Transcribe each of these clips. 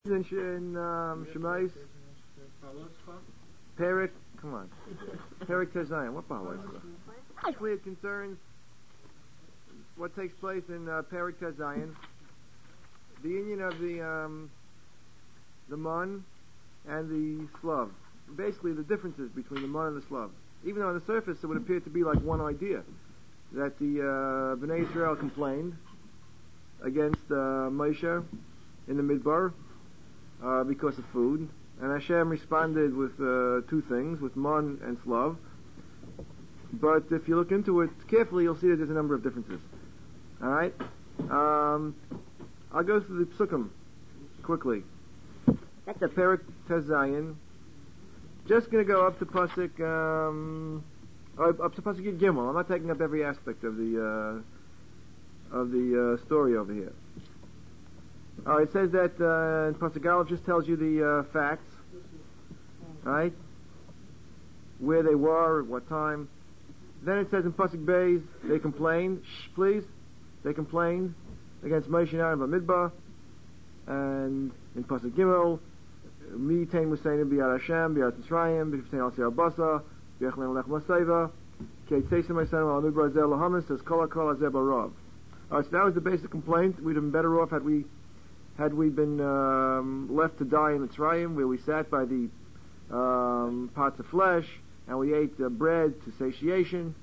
in Shemais, Perik, come on, Perik Tezayin, what Bahalascha? Actually, it concerns what takes place in Perik Tezayin, the union of the Mon and the Slav. Basically, the differences between the Mon and the Slav. Even though on the surface it would appear to be like one idea, that the Bnei Israel complained against Moshe in the Midbar because of food, and Hashem responded with two things, with Mon and Slav. But if you look into it carefully, you'll see that there's a number of differences. Alright? I'll go through the Psukim quickly. The Perik Tezayin. Just going to go up to Pasuk Yud Gimel. I'm not taking up every aspect of the story over here. It says that in Pasuk Aleph just tells you the facts, right? Where they were, at what time. Then it says in Pasuk Beis they complained. Please, they complained against Moshe and Aaron Bamidbar. And in Pasuk Gimel, Mi Tain Musayin B'Yad Hashem B'Yad Mitzrayim B'Yad Al Seir Basa B'Yachlen Lech Masayva Kate Teisim Ma'Yisrael Al Midbar Zel Lahamis says Kol HaKol Hazeh Barav. So that was the basic complaint. We'd have been better off had we been left to die in Mitzrayim, where we sat by the pots of flesh and we ate bread to satiation.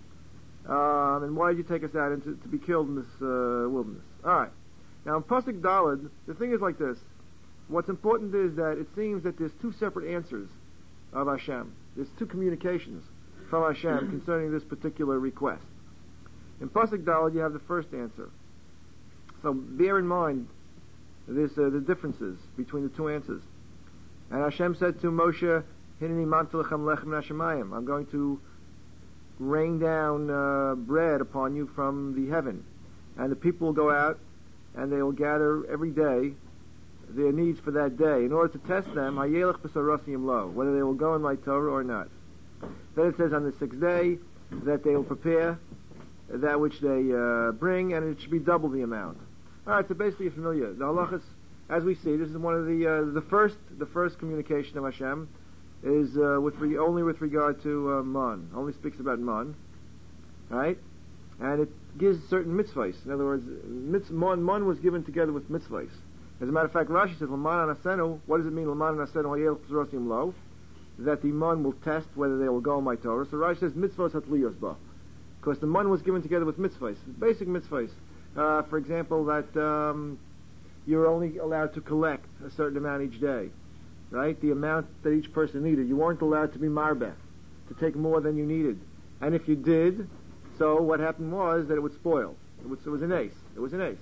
And why did you take us out to be killed in this wilderness? Alright. Now in Pasuk Daled, the thing is like this. What's important is that it seems that there's two separate answers of Hashem. There's two communications from Hashem concerning this particular request. In Pasuk Daled, you have the first answer. So bear in mind this, the differences between the two answers. And Hashem said to Moshe, Hineni mantel lechem lechem min hashamayim. I'm going to rain down bread upon you from the heaven. And the people will go out and they will gather every day their needs for that day in order to test them, hayelech b'sarosiyim lo, whether they will go in my Torah or not. Then it says on the sixth day that they will prepare that which they bring, and it should be double the amount. Alright, so basically you're familiar. The halachas, as we see, this is one of the first communication of Hashem is only with regard to Mon. Only speaks about Mon. Right? And it gives certain mitzvahs. In other words, Mon was given together with mitzvahs. As a matter of fact, Rashi says, L'man anasenu, what does it mean, L'man anasenu hayel p'zrosim lo? That the Mon will test whether they will go in my Torah. So Rashi says, mitzvahs hatliyos ba. Because the Mon was given together with mitzvahs, basic mitzvahs. For example, that you're only allowed to collect a certain amount each day, right? The amount that each person needed. You weren't allowed to be marbeh, to take more than you needed. And if you did, so what happened was that it would spoil. It was an ace. It was an ace.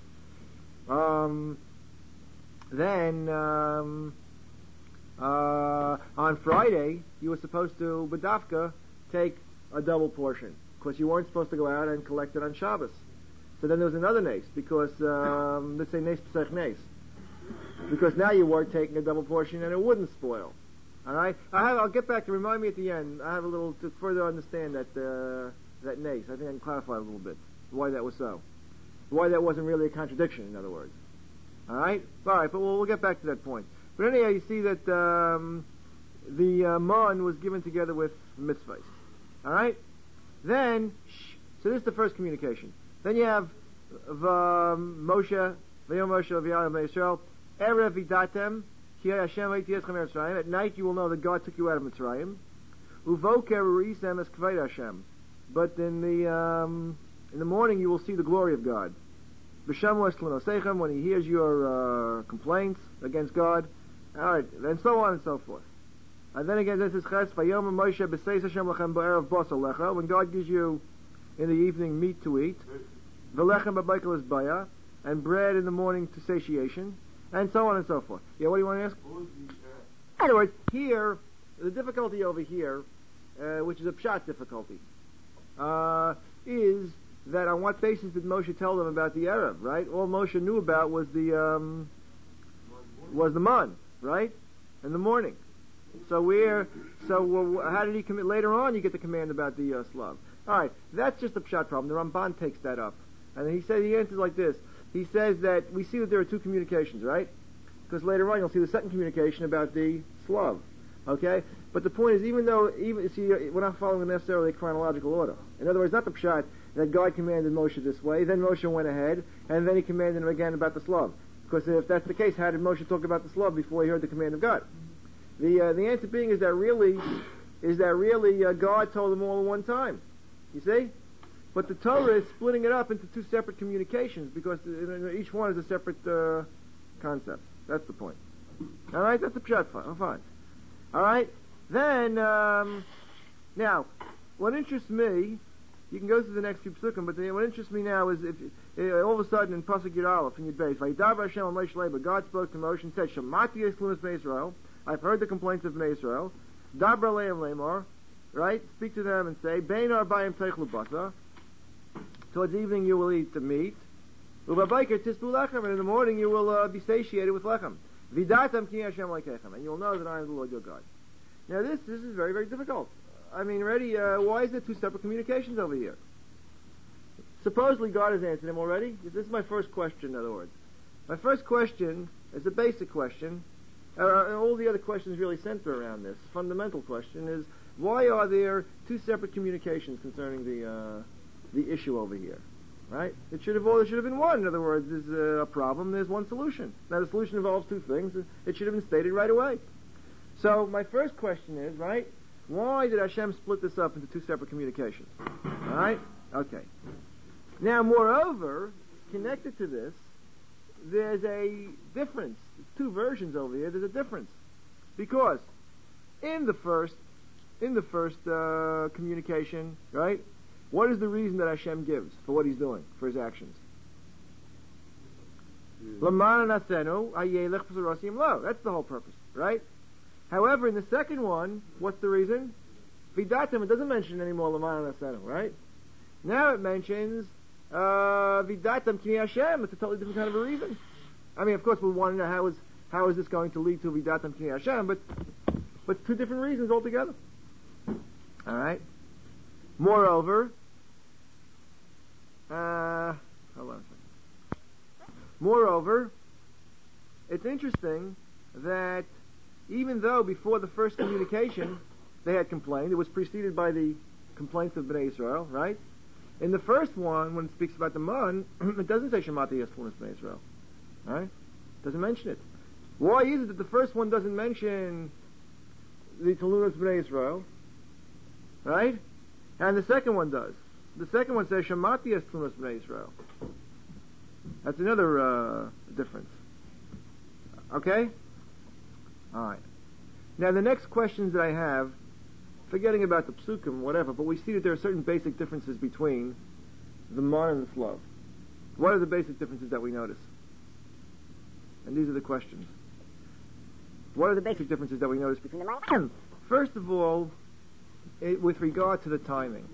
Then on Friday, you were supposed to, B'dafka, take a double portion. Because you weren't supposed to go out and collect it on Shabbos. So then there was another nace, because, let's say nace pesach nace. Because now you were taking a double portion and it wouldn't spoil. Alright? I'll get back to remind me at the end. I have a little to further understand that nace. I think I can clarify a little bit why that was so. Why that wasn't really a contradiction, in other words. Alright? Alright, but we'll get back to that point. But anyhow, you see that the Mon was given together with mitzvahs. Alright? Then, so this is the first communication. Then you have Moshe, V'yom Moshe V'yal Yisrael, Erev Vidatem, Ki Hashem Ha'iti Eschem Mitzrayim. At night you will know that God took you out of Mitzrayim. Uvoker Ru'isem Es Kvei Hashem. But in the morning you will see the glory of God. B'Shamu Es L'Nosechem, when he hears your complaints against God. Alright, and so on and so forth. And then again, this is Ches, Vayom Moshe B'Seis Hashem Lechem B'Erev Basar Lecha, when God gives you in the evening meat to eat, V'Lechem B'Baikel Baya, and bread in the morning to satiation, and so on and so forth. Yeah, what do you want to ask? In other words, here, the difficulty over here, which is a pshat difficulty, is that on what basis did Moshe tell them about the Erev, right? All Moshe knew about was the Mon, right? In the morning. So how did he commit? Later on, you get the command about the Slav. All right, that's just a pshat problem. The Ramban takes that up, and he answers like this. He says that we see that there are two communications, right? because later on you'll see the second communication about the Slav. Okay? But the point is, we're not following necessarily a chronological order. In other words, not the pshat that God commanded Moshe this way, then Moshe went ahead, and then he commanded him again about the Slav. Because if that's the case, how did Moshe talk about the Slav before he heard the command of God? The answer being is that really God told them all at one time. You see? But the Torah is splitting it up into two separate communications because each one is a separate concept. That's the point. All right, that's the pshat. Fine. All right. Then now, what interests me, you can go through the next few psukim, but what interests me now is if all of a sudden in Pasuk Yud Aleph in Yud Beis, Vayidaber Hashem al Moshe Leiba, God spoke to Moshe and said, Shamati es tlunas bnei Yisrael. I've heard the complaints of Bnei Yisrael. Dabra leim lemor, right? Speak to them and say, Bein arbayim teichlu basa. Towards evening you will eat the meat. Uvabayker tisbu lechem, and in the morning you will be satiated with lechem. Vidatam ki Hashem lekechem, and you'll know that I am the Lord your God. Now this is very, very difficult. I mean, already, why is there two separate communications over here? Supposedly God has answered him already. This is my first question, in other words. My first question is a basic question. All the other questions really center around this. Fundamental question is, why are there two separate communications concerning the issue over here? Right? It should have been one. In other words, there's a problem, there's one solution. Now the solution involves two things. It should have been stated right away. So my first question is, right, why did Hashem split this up into two separate communications? Alright? Okay. Now, moreover, connected to this, there's a difference. Two versions over here, there's a difference. Because in the first communication, right, what is the reason that Hashem gives for what he's doing, for his actions? That's the whole purpose, right? However, in the second one, what's the reason? Vidatim, it doesn't mention anymore Lamana Nasenu, right? Now it mentions Vidatim Kini Hashem. It's a totally different kind of a reason. I mean, of course, we want to know how is this going to lead to Vidatim Kini Hashem, but two different reasons altogether. All right. Moreover, hold on a second. Moreover, it's interesting that even though before the first communication they had complained, it was preceded by the complaints of Bnei Israel, right? In the first one, when it speaks about the man, it doesn't say Shemati es tlunas bnei Israel, right? It doesn't mention it. Why is it that the first one doesn't mention the tlunas bnei Israel, right? And the second one does. The second one says Shemati es tlunas bnei Israel. That's another difference. Okay? Alright. Now the next questions that I have, forgetting about the psukim, whatever, but we see that there are certain basic differences between the man and the slav. What are the basic differences that we notice? And these are the questions. What are the basic differences that we notice between the man? First of all, with regard to the timing.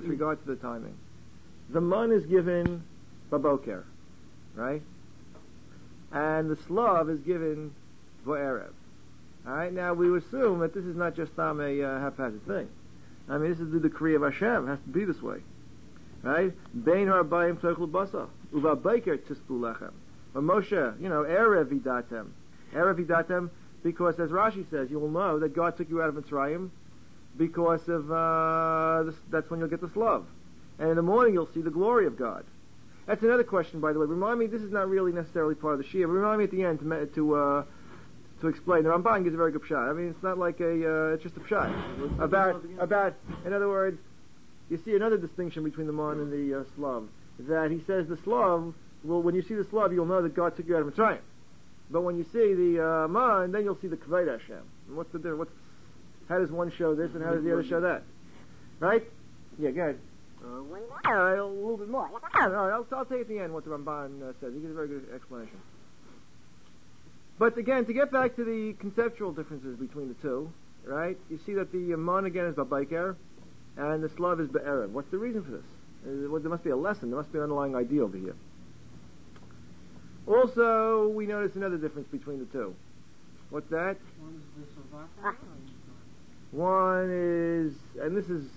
The man is given baboker, right? And the slav is given vo'erev. Alright, now we assume that this is not just a haphazard thing. I mean, this is the decree of Hashem. It has to be this way. Right? Bein harbayim teichlu basa, uva baker tispu lechem. But Moshe, erev vidatem. Erev vidatem, because as Rashi says, you will know that God took you out of Mitzrayim because of, that's when you'll get the slav. And in the morning you'll see the glory of God. That's another question, by the way. Remind me, this is not really necessarily part of the Shia, but remind me at the end to explain. The Ramban gives a very good pshat. I mean, it's not like it's just a pshat. About, in other words, you see another distinction between the man and the Slav. That he says the Slav, well, when you see the Slav, you'll know that God took you out of Mitzrayim. But when you see the man, then you'll see the Kved Hashem. And what's the difference? How does one show this and how does the other show that? Right? Yeah, go ahead. A little bit more. All right, I'll tell you at the end what the Ramban says. He gives a very good explanation. But again, to get back to the conceptual differences between the two, right? You see that the man again is Babayker, and the Slav is Be'erev. What's the reason for this? There must be a lesson. There must be an underlying idea over here. Also, we notice another difference between the two. What's that? One is, and this is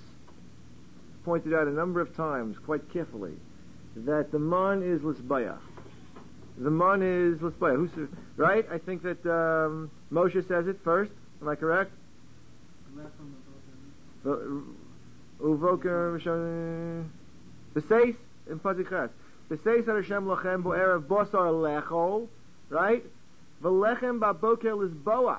pointed out a number of times, quite carefully, that the man is Lisbayach. The man is l'spoya. Right? I think that Moshe says it first. Am I correct? Uvoker B'seis in Pazichas. B'seis ar Hashem lachem bo erev bosar lechol. Right? V'lechem ba'boker lizboa.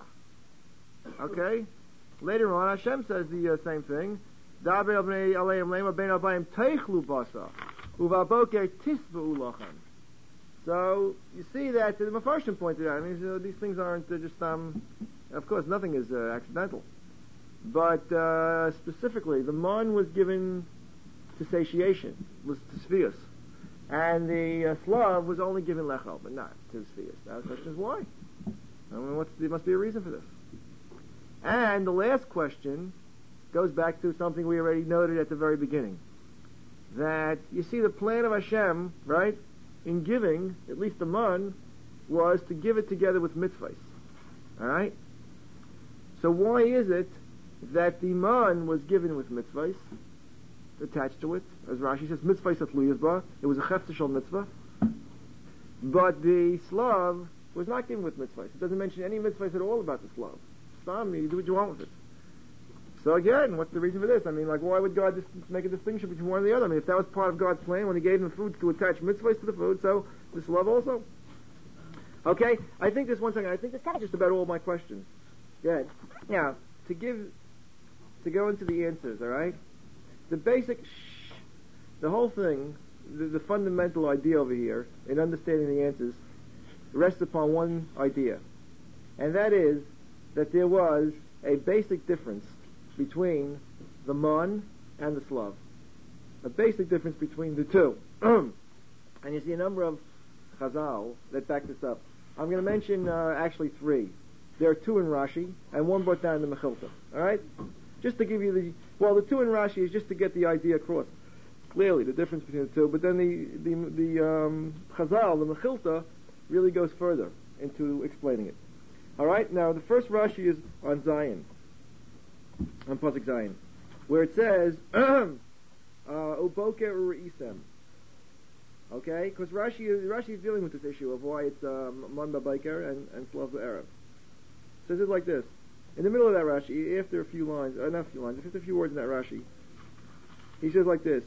Okay? Later on, Hashem says the same thing. Daber al bnei aleim leima bein abayim teichlu basa. Uvaboker tisvu lachem. So, you see that the Mefarshim pointed out, I mean, these things aren't just, of course, nothing is accidental. But, specifically, the man was given to satiation, was to Sfius. And the Slav was only given Lechel, but not to Sfius. Now the question is why? I mean, there must be a reason for this. And the last question goes back to something we already noted at the very beginning. That, you see, the plan of Hashem, right, in giving, at least the man, was to give it together with mitzvahs. Alright? So why is it that the man was given with mitzvahs attached to it? As Rashi says, mitzvahs atluyas ba. It was a cheftishal mitzvah. But the Slav was not given with mitzvahs. It doesn't mention any mitzvahs at all about the Slav. Stam, you do what you want with it. So again, what's the reason for this? I mean, like, why would God just make a distinction between one and the other? I mean, if that was part of God's plan when He gave them food to attach mitzvahs to the food, so this love also. Okay, I think this one second. I think this kind of just about all my questions. Good. Now, to go into the answers. All right, the basic, the whole thing, the fundamental idea over here in understanding the answers rests upon one idea, and that is that there was a basic difference between the man and the Slav. A basic difference between the two. And you see a number of Chazal that back this up. I'm going to mention actually three. There are two in Rashi and one brought down in the Mechilta. Alright? Just to give you the two in Rashi is just to get the idea across. Clearly, the difference between the two. But then the Chazal, the Mechilta, really goes further into explaining it. Alright? Now, the first Rashi is on Zion. On Pasuk Zion, where it says, Uboker U'Isem. Okay? Because Rashi is dealing with this issue of why it's Man Ba'Biker and Slav Arab. So it says like this. In the middle of that Rashi, after a few lines, not a few lines, after a few words in that Rashi, he says like this,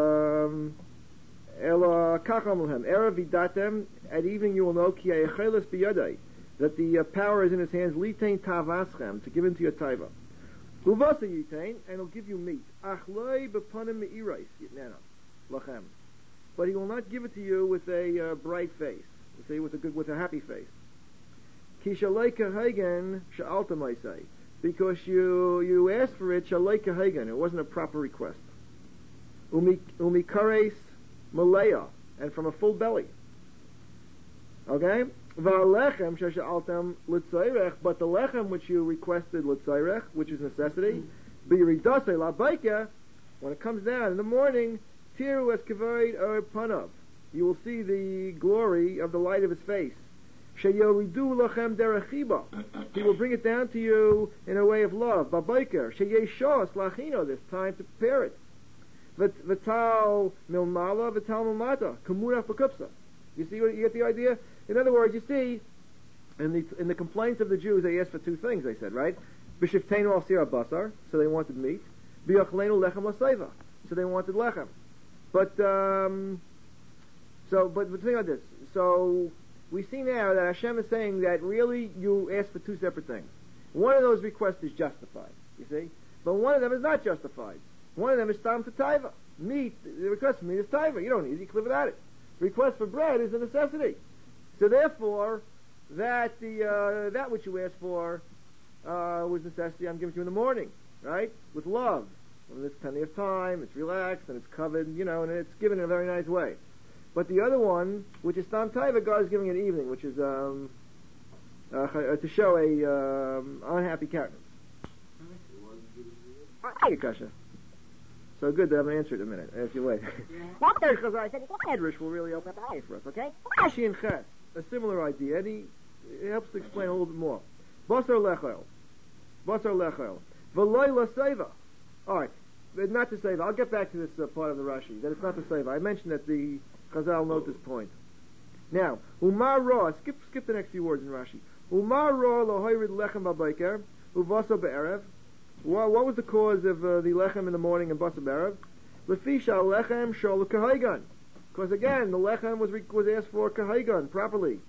Ela Kachamulhem, Erev Vidatem, at evening you will know, Ki Ha'echeles B'Yadai, that the power is in his hands, Litain Tavaschem, to give into your taiva. Uvasa yitain, and he'll give you meat. Achloi b'panim me'irais yitnana lachem. But he will not give it to you with a bright face. Say with a happy face. Ki shalei kahagen sha'alta maisei, because you asked for it shalei kahagen. It wasn't a proper request. Umikares malaya, and from a full belly. Okay. V'alechem shesha'altem l'tzayrech, but the lechem which you requested l'tzayrech, which is necessity, b'yiridase la'baika, when it comes down in the morning, tiru es kavod or panav, you will see the glory of the light of his face. Sheyoridu lachem derechiba, he will bring it down to you in a way of love. B'baika sheyeshos lachino, there's time to prepare it. V'tal milmala, v'tal milmata, kamurach b'kupsa. You see, you get the idea? In other words, you see, in the complaints of the Jews, they asked for two things, they said, right? B'shifteinu al sira basar, so they wanted meat. B'yachlenu lechem l'seiva, so they wanted lechem. But think about this. So, we see now that Hashem is saying that really you asked for two separate things. One of those requests is justified, you see? But one of them is not justified. One of them is tam to taiva. Meat, the request for meat is taiva. You don't need it, you can live without it. Request for bread is a necessity. So therefore, that which you asked for was necessity. I'm giving to you in the morning, right? With love. When there's plenty of time, it's relaxed and it's covered, and it's given in a very nice way. But the other one, which is Stam Taiva, God is giving in the evening, which is to show a unhappy countenance. So good to have an answer in a minute, if you wait. Well, there's Chazar said, Medrash will really open up the eye for us, okay? Rashi and Ches, a similar idea, and he helps to explain a little bit more. Basar lechel. V'loy l'seiva. Alright, not the Seva. I'll get back to this part of the Rashi, that it's not the Seva. I mentioned that the Chazal note this point. Now, Umar Ra, skip the next few words in Rashi. Umar Ra lo hoyrid lechem b'bayker, uvaso be'erev. What was the cause of the lechem in the morning and basa be'erev? Lefisha lechem shol kahaygan. Because again, the lechem was asked for kahaygan, properly.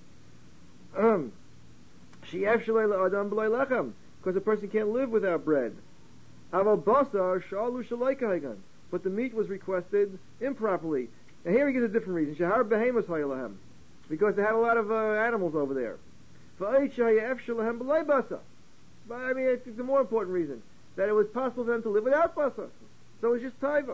She'ef shalei la'adam b'lay lechem. Because a person can't live without bread. Aval basar shalu shalei kahaygan. But the meat was requested improperly. Now here he gives a different reason. Shahar behemus hayalahem. Because they had a lot of animals over there. But I mean, it's a more important reason. That it was possible for them to live without basa. So it was just taiva.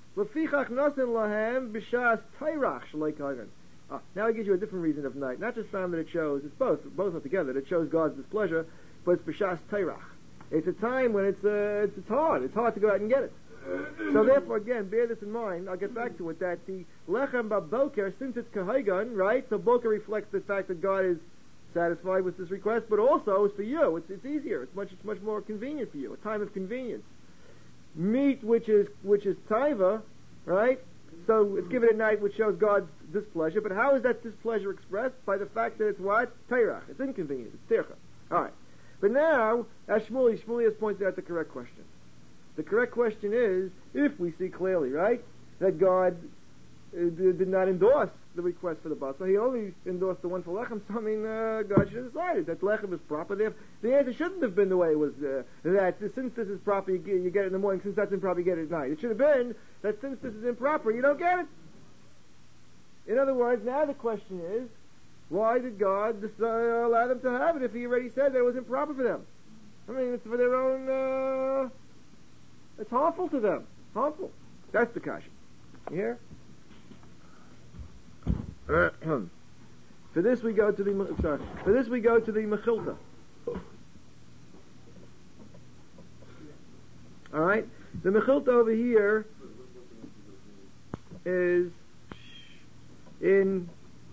Now he gives you a different reason of night. Not just found that it shows, it's both are together. It shows God's displeasure, but it's b'shas tairach. It's a time when it's hard. It's hard to go out and get it. So therefore, again, bear this in mind. I'll get back to it. That the lechem b'boker, since it's kahaygan, right? So boker reflects the fact that God is satisfied with this request, but also it's for you. It's easier. It's much more convenient for you. A time of convenience. Meat, which is taiva, right? So it's given at night, which shows God's displeasure. But how is that displeasure expressed? By the fact that it's what? Tairach. It's inconvenient. It's tircha. All right. But now, as Shmuley has pointed out the correct question. The correct question is, if we see clearly, right, that God did not endorse the request for the basa, he only endorsed the one for lechem, so I mean, God should have decided that lechem is proper. The answer shouldn't have been the way it was, that since this is proper, you get it in the morning, since that's improper, you get it at night. It should have been that since this is improper, you don't get it. In other words, now the question is, why did God allow them to have it if he already said that it was improper for them? I mean, it's for their own, it's harmful to them. Harmful. That's the kasha. You hear? For this we go to the Mechilta. All right, the Mechilta over here is in.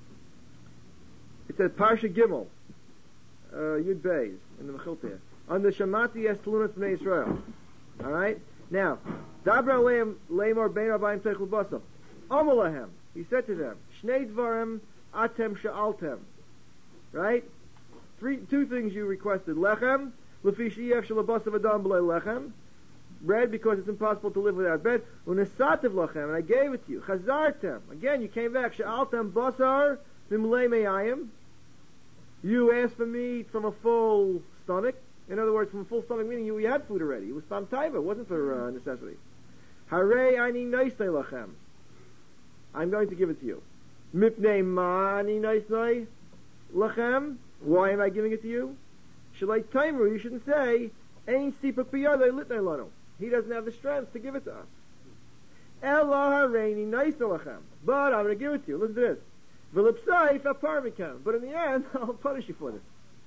It says Parsha Gimel, Yud Beis in the Mechilta on the Shamati Es Tlunas Bnei Israel. All right, now Dabra Leimor Bein Rabbayim Teichel Basam Amalahem. He said to them, Shnei Dvarim Atem Sha'altem. Right? Two things you requested. Lechem, Lefi She'ef Shalabasav Adam B'lei Lechem. Bread, because it's impossible to live without bread. Unesativ Lechem, and I gave it to you. Chazartem. Again, you came back. Sha'altem Basar Mimlei Me'ayim. You asked for meat from a full stomach. In other words, from a full stomach, meaning you had food already. It was Tam Taiva. It wasn't for necessity. Harei Ani Noisei Lechem. I'm going to give it to you. Mipnei mani noisei lechem. Why am I giving it to you? Shalai taimru. You shouldn't say ein sipuk biyadei litnei lanu. He doesn't have the strength to give it to us. Ela hareini noisei lechem. But I'm going to give it to you. Listen to this. V'lipsayif apar mikem. But in the end, I'll punish you for this.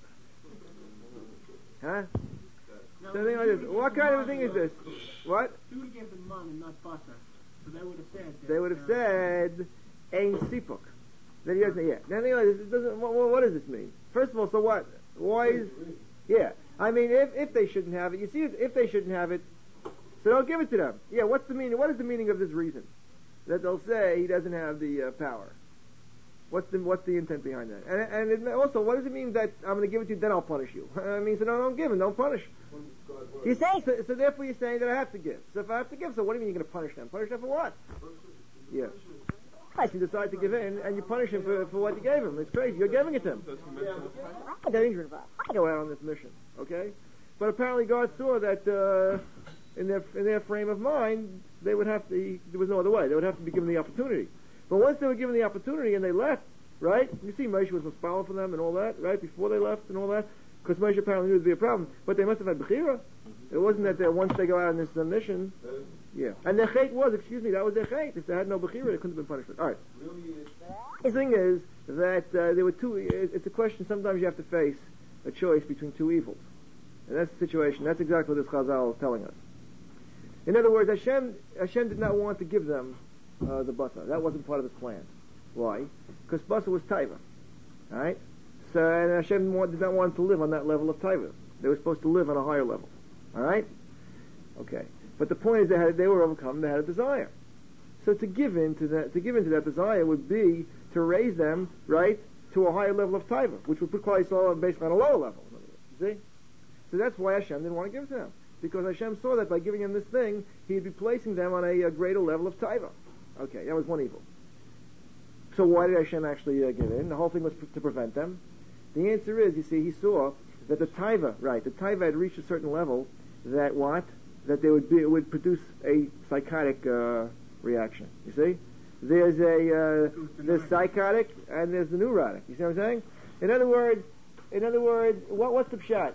Huh? No, Something like this. What kind of a thing is this? What? You would give them man and not butter. So they would have said. They would have said, "Ein sipuk." Then he doesn't. Yeah. Then he like, doesn't. What does this mean? First of all, so what? Why is? Yeah. I mean, if they shouldn't have it, you see, if they shouldn't have it, so don't give it to them. Yeah. What's the meaning? What is the meaning of this reason? That they'll say he doesn't have the power. What's the intent behind that? And also, what does it mean that I'm going to give it to you, then I'll punish you? I mean, so no, don't give him, don't punish. You're saying, so therefore you're saying that I have to give. So if I have to give, so what do you mean you're going to punish them? Punish them for what? Yeah. You decide to give in, and you punish him for what you gave him. It's crazy. You're giving it to him. I go out on this mission, okay? But apparently God saw that in their frame of mind, they would have to, there was no other way. They would have to be given the opportunity. But once they were given the opportunity and they left, right? You see Moshe was misspalled for them and all that, right? Before they left and all that. Because Moshe apparently knew it would be a problem. But they must have had Bechira. It wasn't that once they go out on this mission. Yeah. And their chait was, that was their chait. If they had no Bechira, they couldn't have been punishment. Alright. The thing is that there were two, it's a question, sometimes you have to face a choice between two evils. And that's the situation. That's exactly what this Chazal is telling us. In other words, Hashem did not want to give them the basa. That wasn't part of his plan. Why? Because basa was taiva. Alright? So, and Hashem did not want to live on that level of taiva. They were supposed to live on a higher level. Alright? Okay. But the point is they were overcome, they had a desire. So to give in to that desire would be to raise them, right, to a higher level of taiva, which would put Klal Yisrael basically on a lower level. You see? So that's why Hashem didn't want to give it to them. Because Hashem saw that by giving them this thing, he'd be placing them on a greater level of taiva. Okay, that was one evil. So why did Hashem actually give in? The whole thing was to prevent them. The answer is, you see, he saw that the taiva had reached a certain level that what? That it would produce a psychotic reaction. You see? There's psychotic and there's the neurotic. You see what I'm saying? In other words, what's the pshat?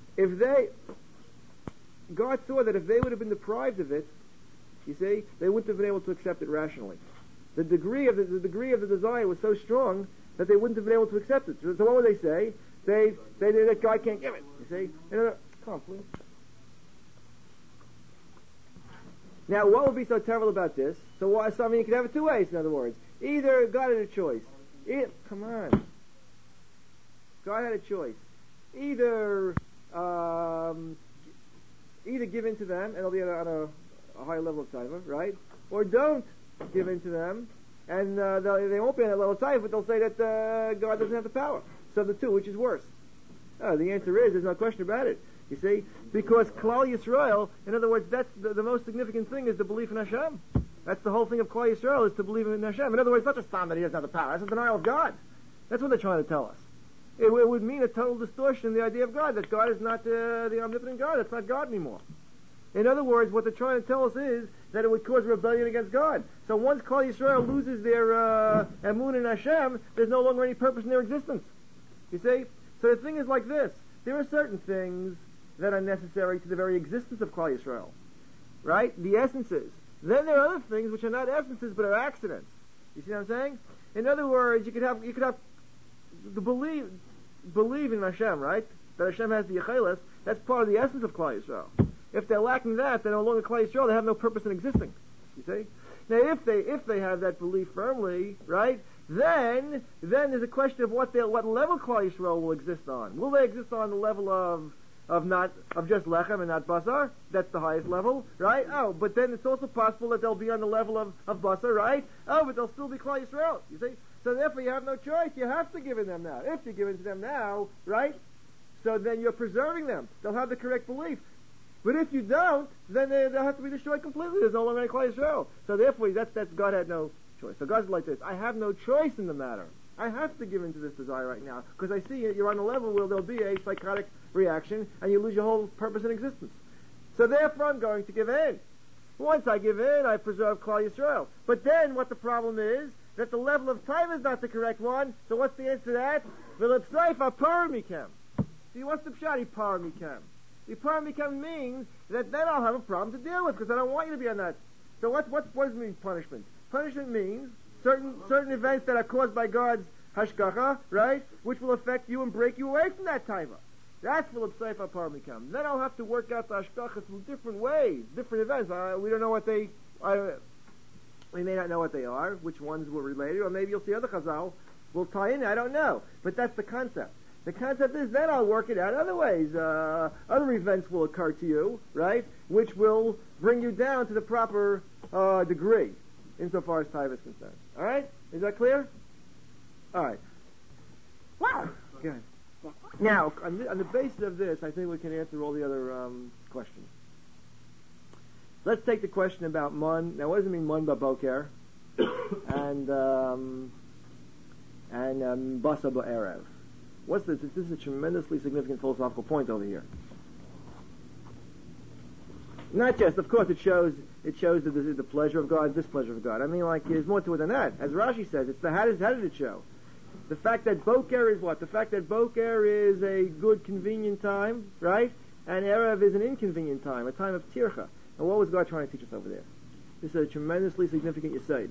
God saw that if they would have been deprived of it, you see, they wouldn't have been able to accept it rationally. The degree of the desire was so strong that they wouldn't have been able to accept it. So what would they say? They that God can't give it. You see? Come on, please. Now, what would be so terrible about this? So you could have it two ways. In other words, either God had a choice. Come on. God had a choice. Either give in to them and they'll be on a higher level of taiva, right? Or don't give in to them and they won't be on that level of taiva, but they'll say that God doesn't have the power. So the two, which is worse? The answer is, there's no question about it. You see? Because Klal Yisrael, in other words, that's the most significant thing is the belief in Hashem. That's the whole thing of Klal Yisrael, is to believe in Hashem. In other words, not just that he doesn't have the power. That's a denial of God. That's what they're trying to tell us. It would mean a total distortion in the idea of God, that God is not the omnipotent God. That's not God anymore. In other words, what they're trying to tell us is that it would cause rebellion against God. So once Klal Yisrael loses their emun in Hashem, there's no longer any purpose in their existence. You see? So the thing is like this. There are certain things that are necessary to the very existence of Klal Yisrael. Right? The essences. Then there are other things which are not essences but are accidents. You see what I'm saying? In other words, you could have the believe in Hashem, right? That Hashem has the Yecheles, that's part of the essence of Klal Yisrael. If they're lacking that, they're no longer Klal Yisrael, they have no purpose in existing. You see? Now if they have that belief firmly, right, then there's a question of what level Klal Yisrael will exist on. Will they exist on the level of just lechem and not basar? That's the highest level, right? Oh, but then it's also possible that they'll be on the level of basar, right? Oh, but they'll still be Klal Yisrael, you see? So therefore you have no choice, you have to give in them now. If you give in to them now, right? So then you're preserving them. They'll have the correct belief. But if you don't, then they'll have to be destroyed completely. There's no longer any Klal Yisrael. So therefore, that's God had no choice. So God's like this. I have no choice in the matter. I have to give in to this desire right now because I see you're on a level where there'll be a psychotic reaction and you lose your whole purpose in existence. So therefore, I'm going to give in. Once I give in, I preserve Klal Yisrael. But then, what the problem is that the level of time is not the correct one. So what's the answer to that? V'lepsayfa paramikem. See, what's the pshati paramikem? The paramikem means that then I'll have a problem to deal with because I don't want you to be on that. So what does it mean, punishment? Punishment means certain events that are caused by God's hashgacha, right, which will affect you and break you away from that taiva. That's v'lepsayfa paramikem. Then I'll have to work out the hashgacha through different ways, different events. We don't know what they... we may not know what they are, which ones were related, or maybe you'll see other chazal will tie in. I don't know. But that's the concept. The concept is then I'll work it out other ways. Other events will occur to you, right, which will bring you down to the proper degree insofar as taiva is concerned. All right? Is that clear? All right. Wow. Good. Now, on the basis of this, I think we can answer all the other questions. Let's take the question about mun. Now, what does it mean mun b'boker and basa b'erev? What's this? This is a tremendously significant philosophical point over here. Not just, of course, it shows that this is the pleasure of God, displeasure of God. I mean, like, there's more to it than that. As Rashi says, it's how did it show? The fact that boker is what? The fact that boker is a good, convenient time, right? And erev is an inconvenient time, a time of tircha. And what was God trying to teach us over there? This is a tremendously significant yesod.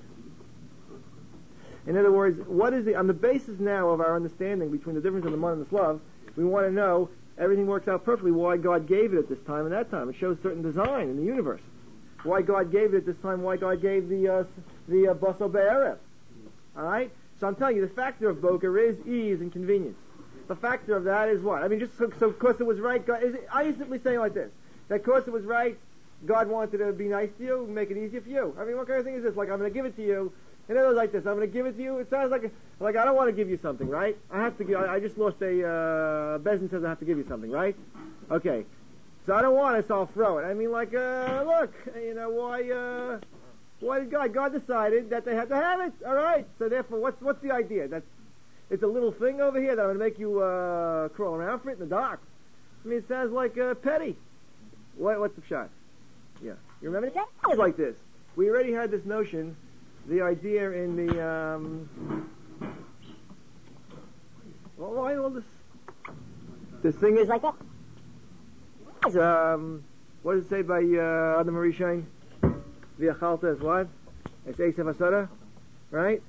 In other words, what is on the basis now of our understanding between the difference of the mun and the slav, we want to know everything works out perfectly, why God gave it at this time and that time. It shows certain design in the universe. Why God gave it at this time, why God gave the baso be'erev. Alright? So I'm telling you, the factor of boker is ease and convenience. The factor of that is what? I mean, just so of course it was right, are you simply saying like this? That of course it was right, God wanted to be nice to you, make it easier for you. I mean, what kind of thing is this? Like, I'm going to give it to you, In other words, like this, I'm going to give it to you. It sounds like I don't want to give you something, right? I have to give. I just lost a. Bezin says I have to give you something, right? Okay. So I don't want it, so I'll throw it. I mean, like, look, why did God decided that they had to have it. All right. So therefore, what's the idea? It's a little thing over here that I'm going to make you crawl around for it in the dark. I mean, it sounds like petty. What's the shot? Yeah. You remember? It sounds like this. We already had this notion, the idea in the, why all this thing is like that? What does it say by Adam Arishain? V'achalta is what? It's Esav Asara, right?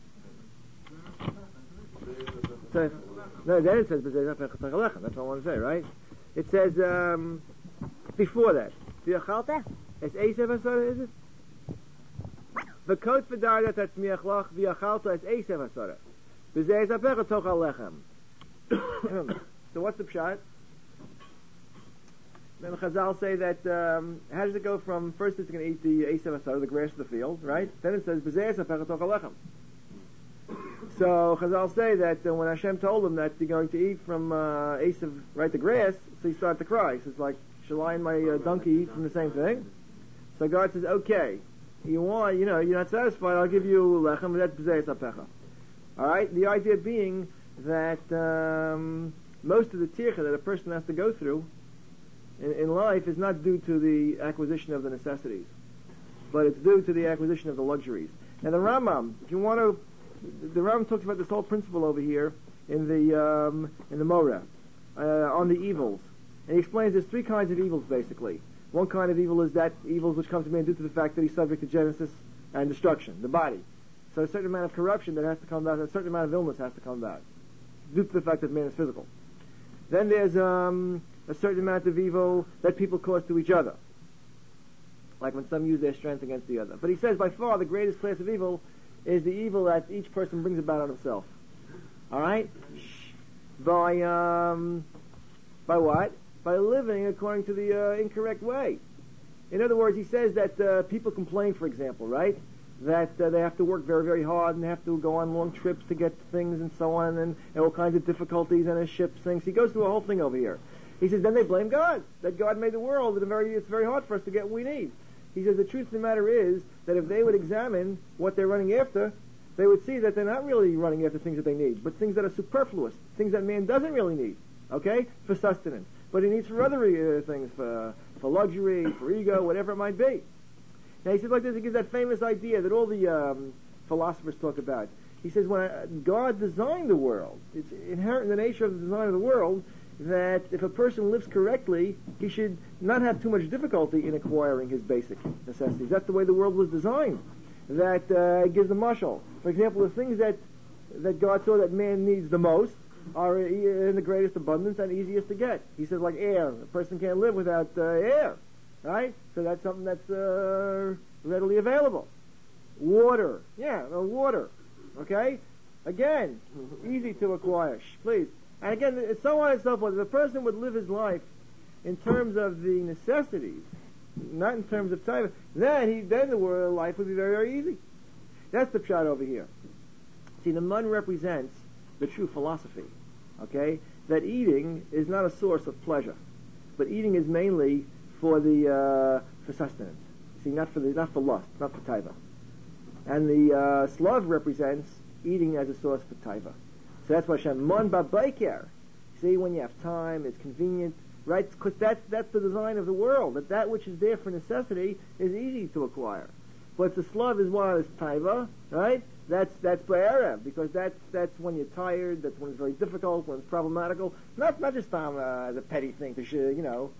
So, no, then it says, that's what I want to say, right? It says, before that, V'achalta? It's Esav Asara, is it? V'kot v'darda tatzmiach lach v'achalta is Esav Asara. V'zeh esapecha tochal lechem. So what's the pshat? Then Chazal say that, how does it go from, first it's going to eat the Esav Asara, the grass of the field, right? Then it says, B'zeh esapecha tochal lechem. So Chazal say that when Hashem told him that you're going to eat from Esav, right, the grass, so he started to cry. So it's like, shall I and my donkey eat from the same thing? So God says, okay, you're not satisfied, I'll give you lechem, that's b'zeh esapecha. Alright, the idea being that most of the tircha that a person has to go through in life is not due to the acquisition of the necessities, but it's due to the acquisition of the luxuries. Now the Rambam, the Rambam talks about this whole principle over here in the Moreh on the evils, and he explains there's three kinds of evils basically. One kind of evil is that evils which comes to man due to the fact that he's subject to genesis and destruction, the body. So a certain amount of corruption that has to come about, a certain amount of illness has to come about due to the fact that man is physical. Then there's a certain amount of evil that people cause to each other, like when some use their strength against the other. But he says by far the greatest class of evil is the evil that each person brings about on himself. Alright? By what? By living according to the incorrect way. In other words, he says that people complain, for example, right? That they have to work very, very hard and they have to go on long trips to get things and so on, and all kinds of difficulties, and a ship sinks. He goes through a whole thing over here. He says, then they blame God, that God made the world, and it's very hard for us to get what we need. He says the truth of the matter is that if they would examine what they're running after, they would see that they're not really running after things that they need, but things that are superfluous, things that man doesn't really need, okay, for sustenance. But he needs for other things, for luxury, for ego, whatever it might be. Now he says like this, he gives that famous idea that all the philosophers talk about. He says when God designed the world, it's inherent in the nature of the design of the world that if a person lives correctly, he should not have too much difficulty in acquiring his basic necessities. That's the way the world was designed. That gives a mashal. For example, the things that God saw that man needs the most are in the greatest abundance and easiest to get. He says like air. A person can't live without air. Right? So that's something that's readily available. Water. Yeah, water. Okay? Again, easy to acquire. Please. And again, so on and so forth. If a person would live his life in terms of the necessities, not in terms of time, then the world life would be very, very easy. That's the pshat over here. See, the mun represents the true philosophy. Okay? That eating is not a source of pleasure, but eating is mainly for sustenance. See, not for lust, not for taiva. And the slav represents eating as a source for taiva. So that's why Hashem mon ba'bayker. See, when you have time, it's convenient, right? Because that's the design of the world. That which is there for necessity is easy to acquire. But the slav is what is taiva, right? That's ba'erev, because that's when you're tired. That's when it's very difficult, when it's problematical. Not just the petty thing to show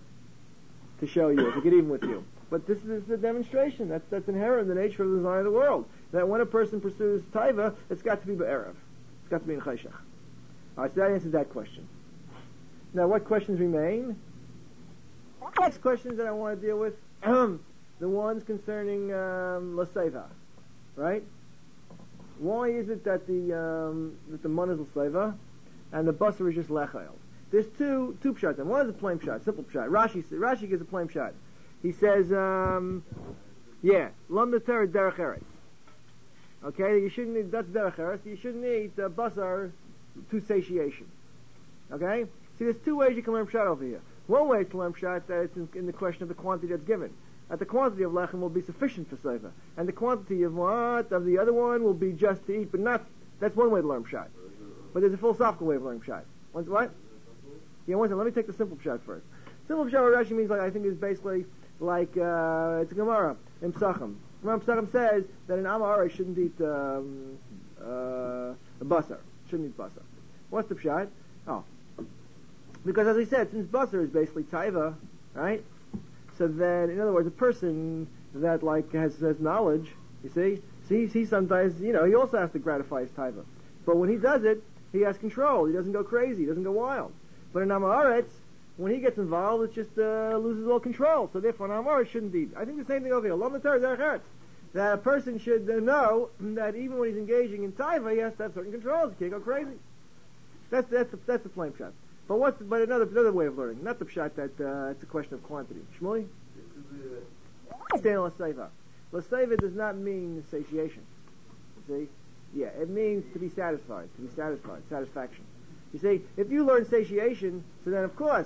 you, to get even with you. But this is the demonstration. That's inherent in the nature of the design of the world. That when a person pursues taiva, it's got to be ba'erev. It's got to be in chayshach. All right, so that answers that question. Now, what questions remain? The next questions that I want to deal with, the ones concerning l'seiva, right? Why is it that the mun is l'seiva and the basar is just lechayel? There's two pshatim. One is a plain pshat, simple pshat. Rashi gives a plain pshat. He says, lam the Torah derech eretz. Okay, you shouldn't eat, that's derech eretz, you shouldn't eat basar to satiation. Okay? See, there's two ways you can learn pshat over here. One way to learn pshat, that it's in the question of the quantity that's given. That the quantity of lechem will be sufficient for seva, and the quantity of what of the other one will be just to eat, but not. That's one way to learn pshat. But there's a philosophical way of learning pshat. What? Yeah, one second. Let me take the simple pshat first. Simple pshat what Rashi means, like I think, is basically like it's a Gemara in Psachim. Gemara in Psachim says that an Amar shouldn't eat a basar. Shouldn't eat basar. What's the pshat? Oh, because as I said, since basar is basically taiva, right? So then, in other words, a person that like has knowledge, you see, he sometimes, he also has to gratify his taiva. But when he does it, he has control. He doesn't go crazy. He doesn't go wild. But in Amaretz, when he gets involved, it just loses all control. So therefore, an Amaretz shouldn't eat. I think the same thing over here. That a person should know that even when he's engaging in taiva, he has to have certain controls. He can't go crazy. That's the plain pshat. But another way of learning, not the pshat that it's a question of quantity. Shmuley? Stand on l'seiva. L'seiva does not mean satiation. You see? Yeah, it means to be satisfied, satisfaction. You see, if you learn satiation, so then of course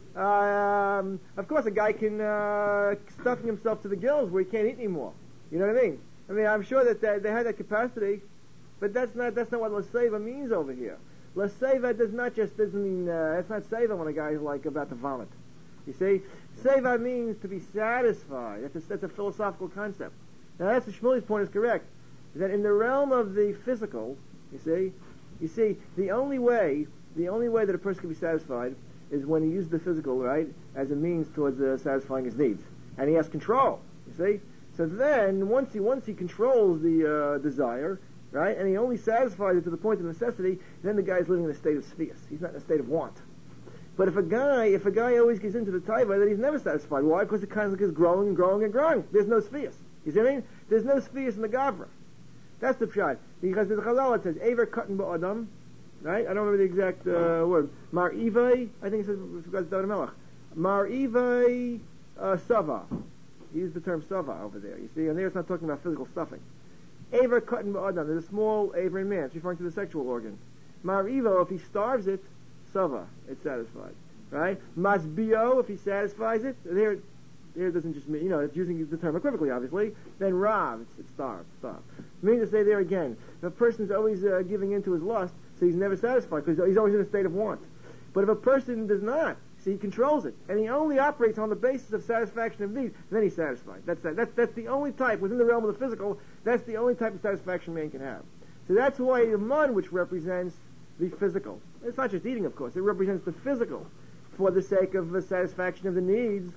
a guy can stuffing himself to the gills where he can't eat anymore. You know what I mean? I mean, I'm sure that they had that capacity, but that's not what l'seiva means over here. L'seiva doesn't mean it's not seva when a guy is like about to vomit. You see, seva means to be satisfied. That's a philosophical concept. Now that's Shmuley's point is correct. That in the realm of the physical, you see, the only way that a person can be satisfied is when he uses the physical, right, as a means towards satisfying his needs, and he has control. You see, so then once he controls the desire, right, and he only satisfies it to the point of necessity, then the guy's living in a state of spheus. He's not in a state of want. But if a guy always gets into the taiva, then he's never satisfied. Why? Because the concept is growing and growing and growing. There's no spheus. You see what I mean? There's no spheus in the gavra. That's the pshat. Because the Chazal it says, Ever katan ba'adam, right? I don't remember the exact word. Mar ivay, I think it says, David Melech. Mar ivay sava. He used the term sava over there. You see, and there it's not talking about physical stuffing. Ever katan ba'adam. There's a small aver in man. It's referring to the sexual organ. Mar ivo, if he starves it, sava, it's satisfied. Right? Masbio, if he satisfies it, here it doesn't just mean, it's using the term equivocally, obviously. Then rav, it's starved. Meaning to say there again, if a person's always giving in to his lust, so he's never satisfied, because he's always in a state of want. But if a person does not, so he controls it, and he only operates on the basis of satisfaction of needs, then he's satisfied. That's the only type, within the realm of the physical, that's the only type of satisfaction man can have. So that's why the mun, which represents the physical, it's not just eating, of course, it represents the physical, for the sake of the satisfaction of the needs,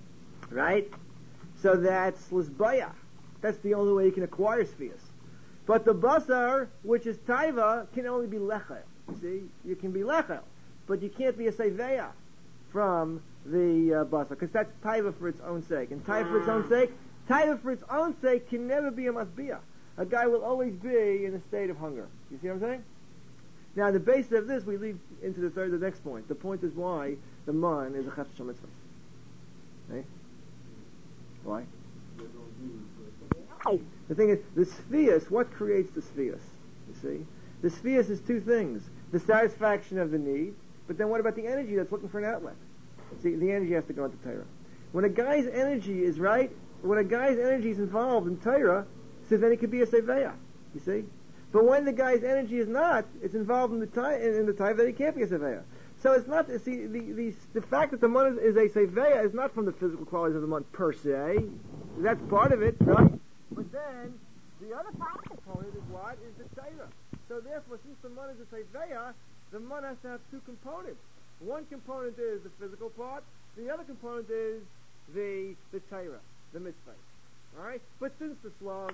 right? So that's lisbaya. That's the only way you can acquire spheres. But the basar, which is taiva, can only be lechel. You see, you can be lechel, but you can't be a seveya from the basar, because that's taiva for its own sake. And taiva for its own sake can never be a masbia. A guy will always be in a state of hunger. You see what I'm saying? Now, the basis of this, we lead into the next point. The point is why the man is a chefetz shel mitzvah. Right? Why? The thing is, the spheus, what creates the spheus? You see? The spheus is two things. The satisfaction of the need, but then what about the energy that's looking for an outlet? See, the energy has to go into Torah. When a guy's energy is right, when a guy's energy is involved in Torah, so then it could be a seveya. You see? But when the guy's energy is not, it's involved in the type that he can't be a seveya. So it's not, see, the fact that the mun is a seveya is not from the physical qualities of the mun per se. That's part of it, right? But then, the other part of the component is what? Is the Torah. So therefore, since the mun is a seveya, the mun has to have two components. One component is the physical part, the other component is the Torah, the mitzvah. Alright? But since the slav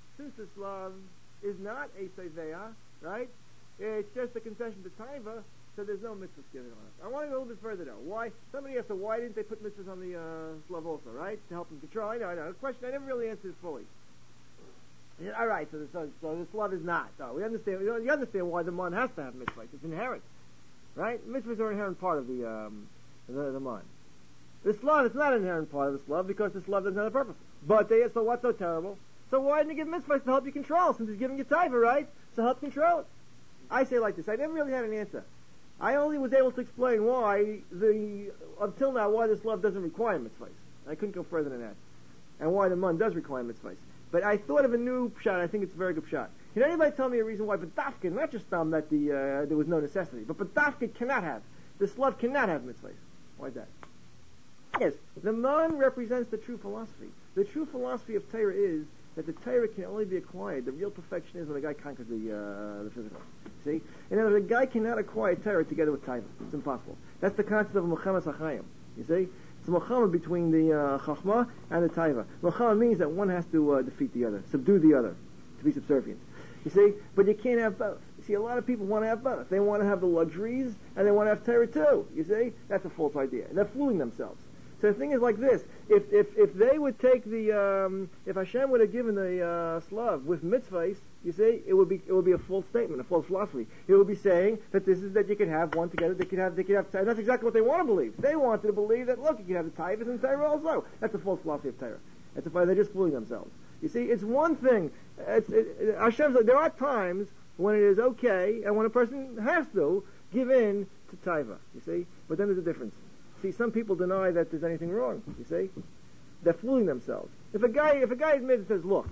is not a seveya, right? It's just a concession to taiva, so there's no mitzvahs given on it. I want to go a little bit further though. Why? Somebody asked, why didn't they put mitzvahs on the slav also, right? To help them control. I know. The question, I never really answered it fully. Alright, so the slav is not. So you understand why the man has to have mitzvahs. It's inherent. Right? Mitzvahs are an inherent part of the man. The slav is not an inherent part of the slav because the slav doesn't have a purpose. But so what's so terrible? So why didn't he give mitzvahs to help you control? Since he's giving you taiva, right? So help control it. I say like this. I never really had an answer. I only was able to explain why until now, why this love doesn't require mitzvahs. I couldn't go further than that. And why the mun does require mitzvahs. But I thought of a new pshat. I think it's a very good pshat. Can anybody tell me a reason why Badafka, not just that there was no necessity, but Badafka cannot have, this love cannot have mitzvahs? Why is that? Yes, the mun represents the true philosophy. The true philosophy of Torah is that the Torah can only be acquired. The real perfection is when a guy conquers the physical. See? In other words, a guy cannot acquire Torah together with Taiva. It's impossible. That's the concept of Muhammad Sachayim. You see? It's a Muhammad between the Chachma and the Taiva. Muhammad means that one has to defeat the other, subdue the other, to be subservient. You see? But you can't have both. You see, a lot of people want to have both. They want to have the luxuries, and they want to have Torah too. You see? That's a false idea. They're fooling themselves. So the thing is like this: if they would take if Hashem would have given the slav with mitzvahs, you see, it would be a false statement, a false philosophy. It would be saying that that you could have one together. They could have. And that's exactly what they want to believe. They wanted to believe that look, you can have the tithas and Torah also. That's a false philosophy of Torah. They're just fooling themselves. You see, it's one thing. Hashem's like, there are times when it is okay and when a person has to give in to taiva. You see, but then there's a difference. See, some people deny that there's anything wrong. You see, they're fooling themselves. If a guy admits and says, "Look,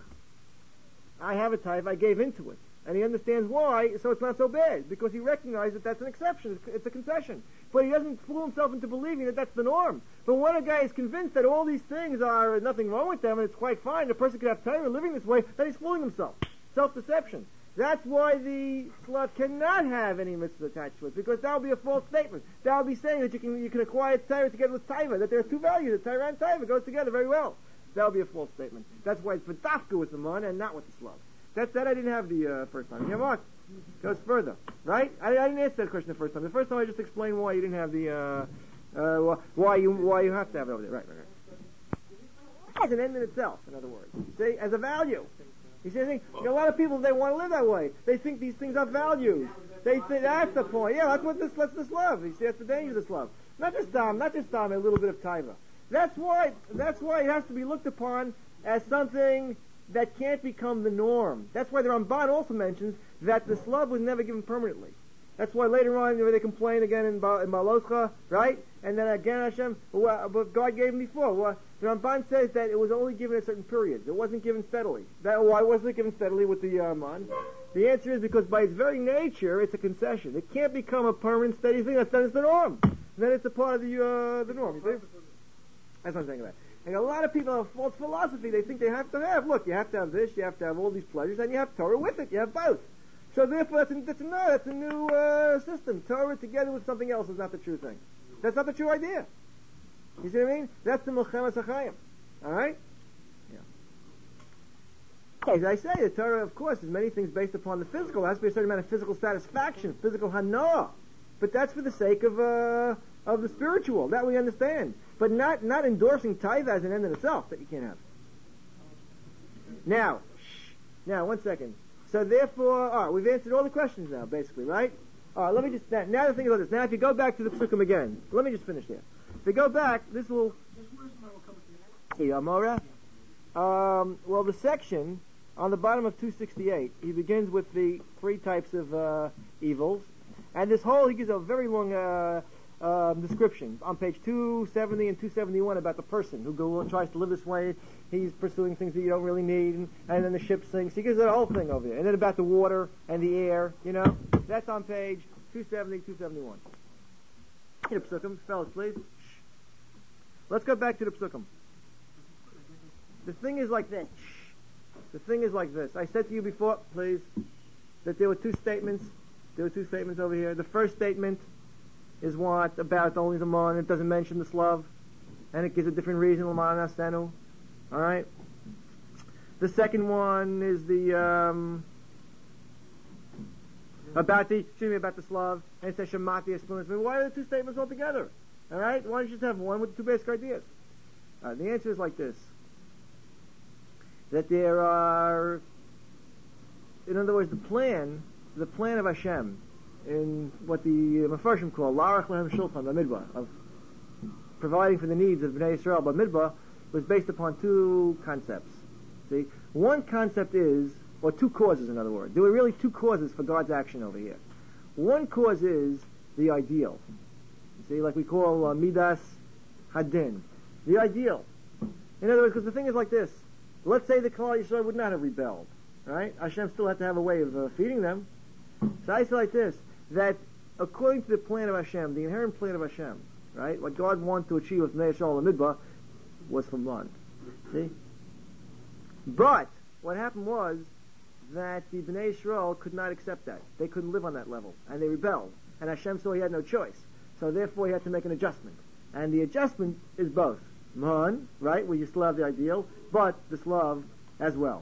I have a tithe, I gave into it," and he understands why, so it's not so bad because he recognizes that that's an exception. It's a concession, but he doesn't fool himself into believing that that's the norm. But when a guy is convinced that all these things are nothing wrong with them and it's quite fine, a person could have Torah living this way, then he's fooling himself. Self-deception. That's why the slav cannot have any mitzvah attached to it, because that would be a false statement. That would be saying that you can acquire Torah together with Taiva, that there are two values, that Torah and Taiva goes together very well. That would be a false statement. That's why it's Badafka with the man and not with the slav. That I didn't have the first time. Yeah, Mark? Goes further, right? I didn't answer that question the first time. The first time I just explained why you didn't have the, why you have to have it over there. Right. As an end in itself, in other words. See, as a value. You see, a lot of people, they want to live that way. They think these things are values. They think that's the point. Yeah, that's this love. You see, that's the danger of this love. Not just time, a little bit of taiva. That's why it has to be looked upon as something that can't become the norm. That's why the Ramban also mentions that this love was never given permanently. That's why later on they complain again in Maloscha, right? And then again Hashem, but God gave him before. Well, the Ramban says that it was only given at certain periods. It wasn't given steadily. Why wasn't it given steadily with the man? The answer is because by its very nature, it's a concession. It can't become a permanent, steady thing. Then it's the norm. Then it's a part of the norm. You see? That's what I'm saying about it. And a lot of people have false philosophy. They think they have to have. Look, you have to have this. You have to have all these pleasures, and you have Torah with it. You have both. So therefore, that's a new system. Torah together with something else is not the true thing. That's not the true idea. You see what I mean? That's the Milchemes HaChaim. All right? Yeah. As I say, the Torah, of course, is many things based upon the physical. There has to be a certain amount of physical satisfaction, physical hana. But that's for the sake of the spiritual. That we understand. But not endorsing tithe as an end in itself that you can't have. Now, one second. So therefore, we've answered all the questions now, basically, right? Let me just, now the thing about this. Now if you go back to the Psukim again, let me just finish there. If you go back, this will... Amora? Well, the section on the bottom of 268, he begins with the three types of evils. And this whole, he gives a very long description on page 270 and 271 about the person who tries to live this way. He's pursuing things that you don't really need, and then the ship sinks. He gives that whole thing over there. And then about the water and the air, that's on page 270, 271. The Psukim, fellas, please. Let's go back to the Psukim. The thing is like this. I said to you before, please, that there were two statements. Over here. The first statement is what? About only the man. It doesn't mention the slav. And it gives a different reason. L'man asenu. Alright? The second one is about the slav. And it says Shemati Espunas. Why are the two statements all together? Alright? Why don't you just have one with two basic ideas? The answer is like this. That there are, in other words, the plan of Hashem, in what the Mefarshim call Larach Lehem Shulchan B'Midbar, of providing for the needs of Bnei Yisrael B'Midbar, was based upon two concepts. See, one concept is, or two causes in other words. There were really two causes for God's action over here. One cause is the ideal. See, like we call Midas Hadin. The ideal. In other words, because the thing is like this. Let's say the Klal Yisrael would not have rebelled. Right? Hashem still had to have a way of feeding them. So I say like this, that according to the plan of Hashem, the inherent plan of Hashem, right, what God wanted to achieve with Bnei Yisrael and Midbar was from man. See? But what happened was that the Bnei Yisrael could not accept that. They couldn't live on that level. And they rebelled. And Hashem saw he had no choice. So therefore he had to make an adjustment. And the adjustment is both. Man, right, where you still have the ideal, but this love as well.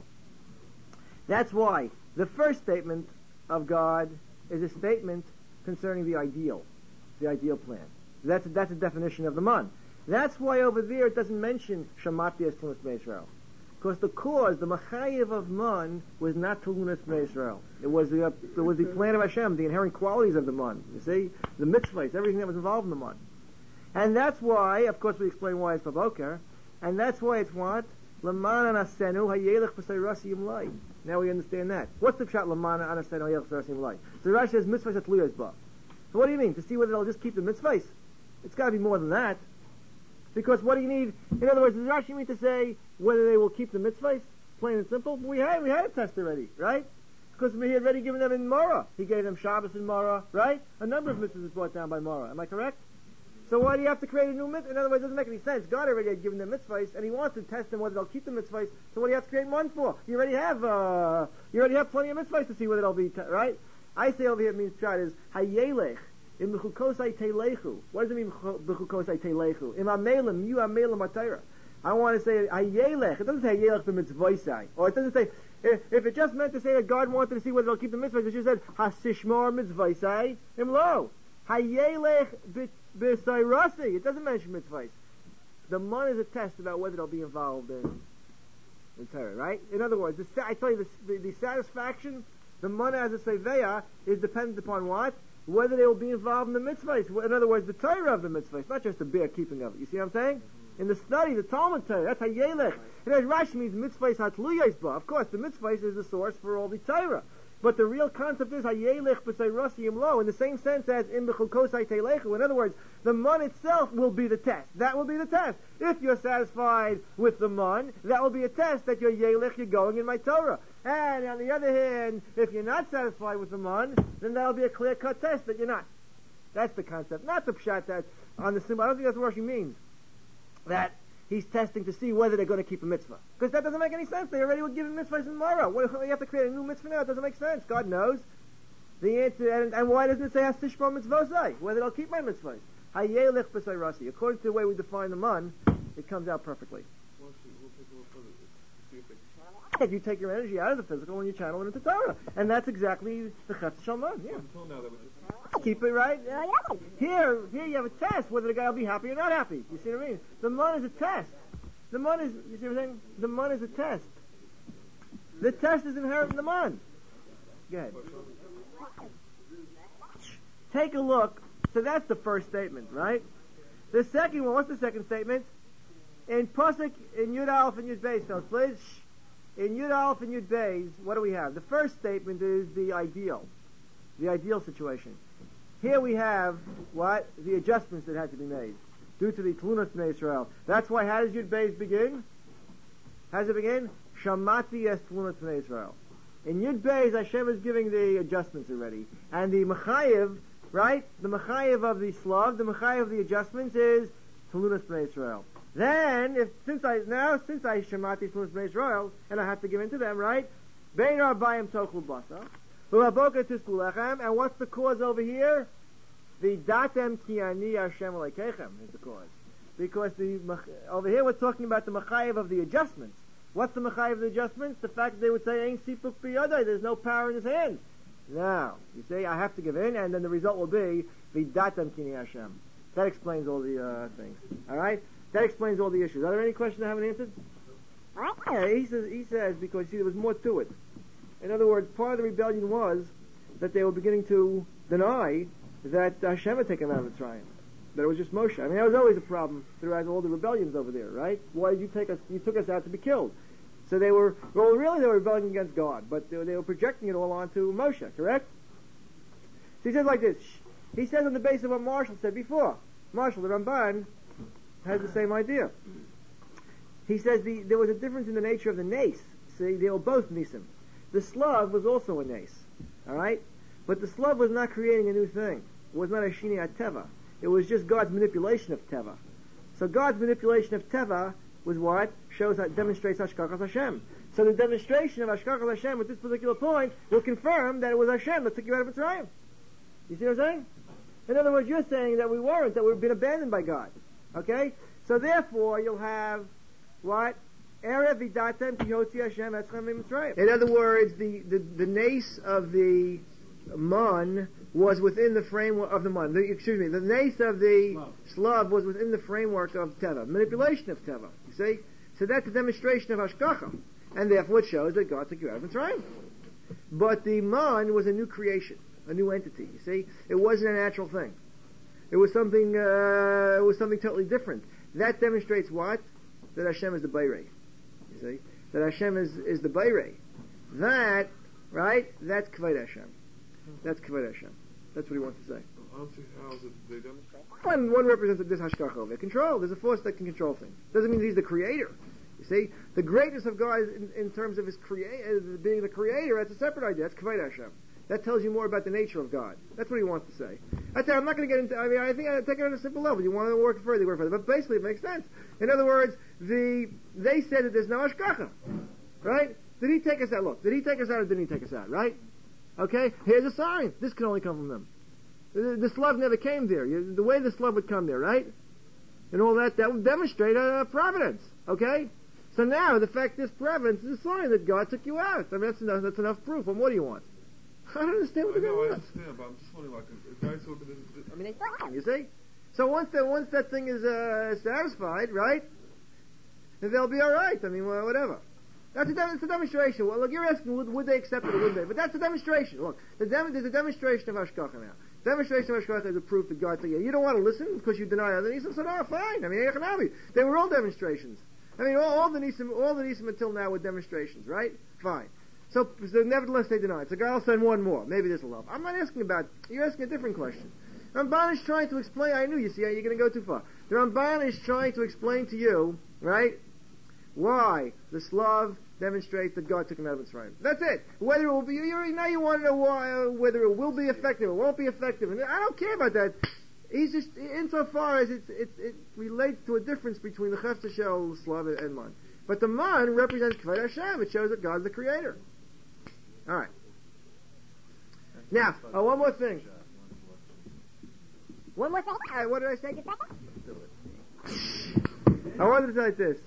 That's why the first statement of God is a statement concerning the ideal plan. That's a definition of the man. That's why over there it doesn't mention Shamati as Tunas Bnei Israel. Because the cause, the Machayev of man, was not Tunas Bnei Israel. It was the plan of Hashem, the inherent qualities of the man. You see? The mitzvahs, everything that was involved in the man. And that's why, of course we explain why it's Baboker, and that's why it's what? Laman anasenu hayelech b'say rasi yimlai. Now we understand that. What's the pshat laman anasenu hayelech b'say rasi yimlai? So Rashi says mitzvahs atluyos ba. So what do you mean? To see whether they'll just keep the mitzvahs? It's got to be more than that. Because what do you need? In other words, does Rashi mean to say whether they will keep the mitzvahs? Plain and simple. We had a test already, right? Because he had already given them in Mara. He gave them Shabbos in Mara, right? A number of mitzvahs was brought down by Mara. Am I correct? So why do you have to create a new mitzvah? In other words, it doesn't make any sense. God already had given them mitzvahs, and he wants to test them whether they'll keep the mitzvahs. So what do you have to create one for? You already have plenty of mitzvahs to see whether they'll be right. I say over here it means pshat is hayelech im bechukosai teilechu. What does it mean bechukosai teilechu? Im amelim you amelim atayra. I want to say hayelech. It doesn't say hayelech b'mitzvosai, or it doesn't say. If it just meant to say that God wanted to see whether they'll keep the mitzvahs, it just said hasishmor mitzvosai im lo hayelech b'sayrasi. It doesn't mention mitzvahs. The man is a test about whether they'll be involved in Torah, right? In other words, I tell you, the satisfaction, the man as a seveya is dependent upon what? Whether they will be involved in the mitzvahs. In other words, the Torah of the mitzvahs, not just the bare keeping of it. You see what I'm saying? In the study, the Talmud Torah, that's hayelech. And Rashi means mitzvahs hatluyos ba. Of course, the mitzvahs is the source for all the Torah. But the real concept is hayelech b'sayrasi yimlo, in the same sense as in b'chukosai teilechu. In other words, the man itself will be the test. That will be the test. If you're satisfied with the man, that will be a test that you're yelech, you're going in my Torah. And on the other hand, if you're not satisfied with the man, then that'll be a clear-cut test that you're not. That's the concept. Not the pshat that on the symbol. I don't think that's what Rashi means. That he's testing to see whether they're going to keep a mitzvah. Because that doesn't make any sense. They already were given mitzvahs in Mara. What if you have to create a new mitzvah now? It doesn't make sense. God knows. The answer, and why doesn't it say hasishma mitzvosai? Whether they'll keep my mitzvahs. Hayelech b'sayrasi. According to the way we define the man, it comes out perfectly. If you take your energy out of the physical and you channel it into Torah. And that's exactly the Chetz Shalman. Yeah. Keep it right. Here you have a test whether the guy will be happy or not happy. You see what I mean? The man is a test. The man is, you see what I'm saying? The man is a test. The test is inherent in the man. Go ahead. Take a look. So that's the first statement, right? The second one, what's the second statement? In Pasuk, in Yud Aleph and Yud Beis, so please. In Yud Aleph and Yud Beis, what do we have? The first statement is the ideal situation. Here we have what? The adjustments that had to be made due to the Tlunas Bnei Israel. That's why, how does Yud Beis begin? How does it begin? Shamati es Tlunas Bnei Israel. In Yud Beis, Hashem is giving the adjustments already. And the Mechayev, right? The Mechayev of the Slav, the Mechayev of the adjustments is Tlunas Bnei Israel. Then, since I Shemati Tlunas Bnei Israel, and I have to give in to them, right? Bein Arbayim Tochlu Basa, V'Laboker Tisku Lechem, and what's the cause over here? The Datem Ki Ani Hashem Elokeichem is the cause. Because over here we're talking about the Mechayev of the adjustments. What's the Mechayev of the adjustments? The fact that they would say, Ein Sipuk B'Yadai, there's no power in his hand. Now, you say, I have to give in, and then the result will be the Datem Ki Ani Hashem. That explains all the things. Alright? That explains all the issues. Are there any questions I haven't answered? Yeah, he says because see there was more to it. In other words, part of the rebellion was that they were beginning to deny that Hashem had taken them out of Mitzrayim. That it was just Moshe. I mean, that was always a problem throughout all the rebellions over there, right? Why did you take us? You took us out to be killed. So they were rebelling against God, but they were projecting it all onto Moshe, correct? So he says like this. He says on the basis of what Marshall said before. Marshall, the Ramban, has the same idea. He says there was a difference in the nature of the nace. See, they were both nisim. The slav was also a nace, all right? But the slav was not creating a new thing. It was not a shini teva. It was just God's manipulation of teva. So God's manipulation of teva was what? Demonstrates Hashkachas Hashem. So the demonstration of Hashkachas Hashem at this particular point will confirm that it was Hashem that took you out of Mitzrayim. You see what I'm saying? In other words, you're saying that we weren't, that we've been abandoned by God. Okay? So therefore, you'll have what? Erev vidatem ki hotzi Hashem etzchem miMitzrayim. In other words, the nace of the man was within the framework of the man. The nace of the slav was within the framework of teva, manipulation of teva. You see, so that's a demonstration of hashkacha, and therefore it shows that God took you out of Mitzrayim. But the man was a new creation, a new entity. You see, it wasn't a natural thing. It was something. It was something totally different. That demonstrates what? That Hashem is the Bayrei. You see, that Hashem is the Bayrei. That, right? That's Kvod Hashem. That's Kvod Hashem. That's what he wants to say. I don't see how is it they demonstrate. One represents this hashkacha over control. There's a force that can control things. Doesn't mean he's the creator. You see, the greatness of God in terms of his being the creator. That's a separate idea. That's Kvod Hashem. That tells you more about the nature of God. That's what he wants to say. I'm not going to get into. I think I take it on a simple level. You want to work further, work further. But basically, it makes sense. In other words, they said that there's no hashkacha, right? Did he take us out? Look, did he take us out or didn't he take us out? Right? Okay. Here's a sign. This can only come from them. The slav never came there. The way the slav would come there, right? And all that would demonstrate a providence. Okay. So now the fact this providence is a sign that God took you out. I mean, that's enough proof. And what do you want? I don't understand what they're going to want. I understand, but I'm just wondering, like, a guy so this. I mean, you see? So once that thing is satisfied, right, then they'll be all right. I mean, whatever. That's a demonstration. Well, look, you're asking, would they accept it or wouldn't they? But that's a demonstration. Look, there's a demonstration of Hashkacha now. Demonstration of Hashkacha is a proof that God took you. You don't want to listen because you deny other Nisim, so no, fine. I mean, they were all demonstrations. I mean, all the Nisim until now were demonstrations, right? Fine. So nevertheless they deny it. So I'll send one more. Maybe this will help. I'm not asking about, you're asking a different question. Ramban is trying to explain, I knew, you see, you're going to go too far. The Ramban is trying to explain to you, right, why the Slav demonstrates that God took him out of Mitzrayim. That's it. Whether it will be, now you want to know why, whether it will be effective or won't be effective. And I don't care about that. He's just, insofar as it relates to a difference between the Chefza Shel, Slav, and Man. But the Man represents Kvod Hashem. It shows that God's the creator. All right. Now, one more thing. One more thing. What did I say? I wanted to say this.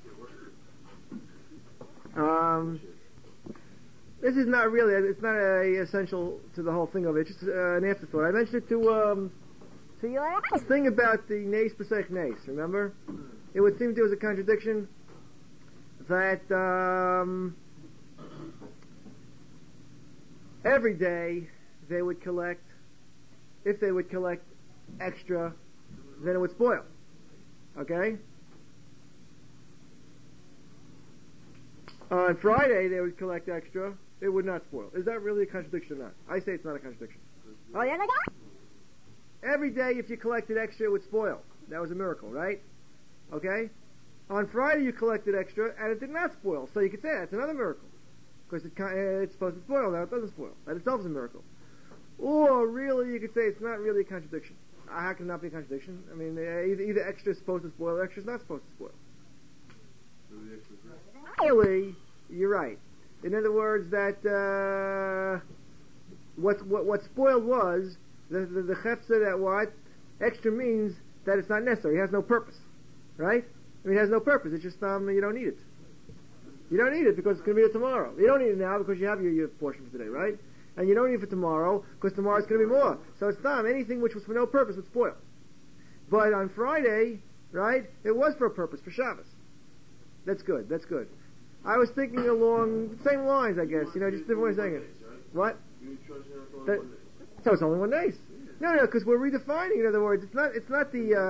This is not really. It's not essential to the whole thing of it. It's just an afterthought. I mentioned it to you. Thing about the Nes Pesach Nes. Remember, it would seem there was a contradiction that. Every day they would collect, if they would collect extra, then it would spoil. Okay? On Friday they would collect extra, it would not spoil. Is that really a contradiction or not? I say it's not a contradiction. Oh, yeah, every day if you collected extra it would spoil. That was a miracle, right? Okay? On Friday you collected extra and it did not spoil. So you could say that's another miracle. Because it's supposed to spoil, now it doesn't spoil. That itself is a miracle. Or really, you could say it's not really a contradiction. How can it not be a contradiction? I mean, either extra is supposed to spoil, or extra is not supposed to spoil. Really, you're right. In other words, that what spoiled was the chefza that what extra means that it's not necessary. It has no purpose, right? I mean, it has no purpose. It's just you don't need it. You don't need it because it's going to be here tomorrow. You don't need it now because you have your portion for today, right? And you don't need it for tomorrow because tomorrow it's going to be more. So it's not anything which was for no purpose would spoil. But on Friday, right, it was for a purpose, for Shabbos. That's good. That's good. I was thinking along the same lines, I guess. Just different way of saying it. What? So it's only 1 day. No, because we're redefining. In other words, it's not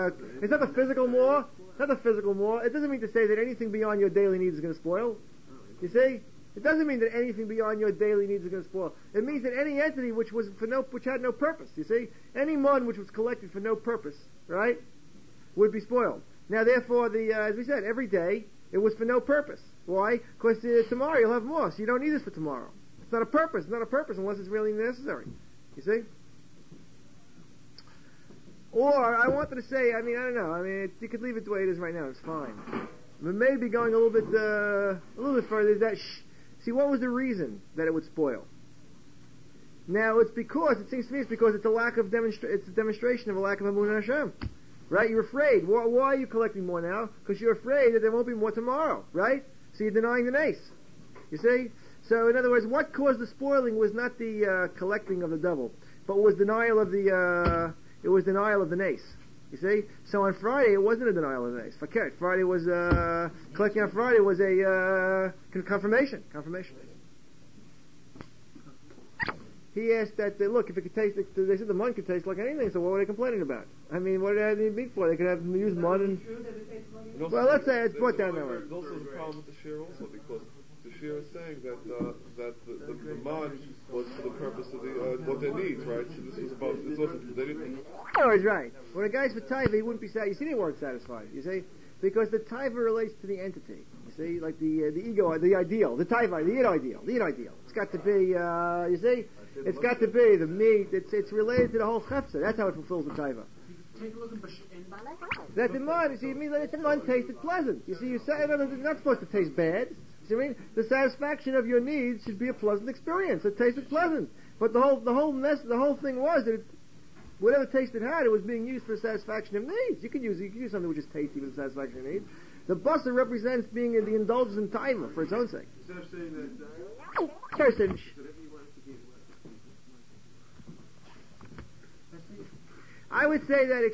the physical law. It's not the physical law. It doesn't mean to say that anything beyond your daily needs is going to spoil. You see? It doesn't mean that anything beyond your daily needs is going to spoil. It means that any entity which had no purpose, you see? Any mon which was collected for no purpose, right, would be spoiled. Now, therefore, as we said, every day, it was for no purpose. Why? Because tomorrow you'll have more, so you don't need this for tomorrow. It's not a purpose. It's not a purpose unless it's really necessary. You see? Or, I wanted to say, I don't know. You could leave it the way it is right now. It's fine. But maybe going a little bit further is that, see, what was the reason that it would spoil? Now, it seems to me it's because it's it's a demonstration of a lack of Emunah Hashem. Right? You're afraid. Why are you collecting more now? Because you're afraid that there won't be more tomorrow. Right? So you're denying the nace. You see? So, in other words, what caused the spoiling was not the collecting of the double, but was denial of the nace. You see? So on Friday, it wasn't a denial of the nace. Fakir. Friday was, collecting on Friday was a confirmation. He asked that, look, if it could taste, they said the mud could taste like anything, so what were they complaining about? What did they have any meat for? They could have used mud and... Well, let's say it's brought down that way. There's also the problem with the shear also, because the shear is saying that the mud was for the purpose of what they need, right? So this was about, this wasn't, they didn't... Oh, he's right. When a guy's for taiva, he wouldn't be satisfied. You see, they weren't satisfied, you see? Because the taiva relates to the entity. You see, like the ego, the ideal, the taiva, the id ideal. It's got to be, you see? It's got to be the meat. It's related to the whole chefza. That's how it fulfills the taiva. Take a look at That the mud, you see, it means that the mud tasted pleasant. You see, it's not supposed to taste bad. You see what I mean? The satisfaction of your needs should be a pleasant experience. It tasted pleasant. But the whole thing was that whatever taste it had, it was being used for the satisfaction of needs. You could use something which is tasty for the satisfaction of needs. The basar represents being in the indulgence in taiva for its own sake. Instead of saying that... I would say that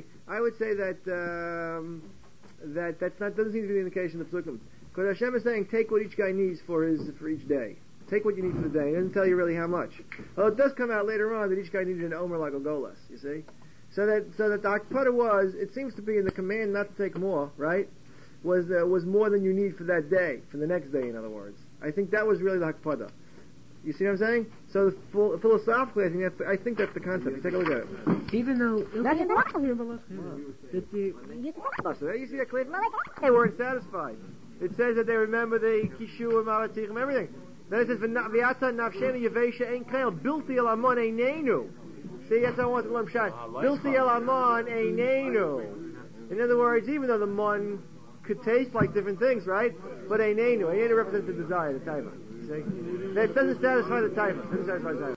doesn't seem to be the indication of Psukim. Because Hashem is saying, take what each guy needs for each day. Take what you need for the day. It doesn't tell you really how much. Well, it does come out later on that each guy needed an omer like a golas, you see? So that the Hakpada was, it seems to be in the command not to take more, right? Was more than you need for that day, for the next day, in other words. I think that was really the Hakpada. You see what I'm saying? So philosophically, I think that's the concept. Take a look at it. Even though You see that clear? They weren't satisfied. It says that they remember the Kishu and Malatichim, everything. Then it says, "V'yata nafshenu yevesha ein kail bilti el amon einenu." See, that's what I want to learn shot. Bilti el amon einenu. In other words, even though the mon could taste like different things, right? But einenu represents the desire, the taiva. See? That doesn't satisfy the taiva. Doesn't satisfy the taiva.